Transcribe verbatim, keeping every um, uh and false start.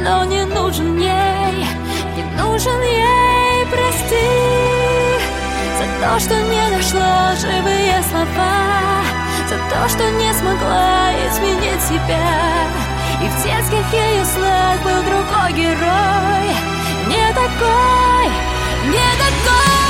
но не нужен ей, не нужен ей, прости за то, что не нашло живые слова, за то, что не смогла изменить себя. И в детских ее снах был другой герой, не такой, не такой.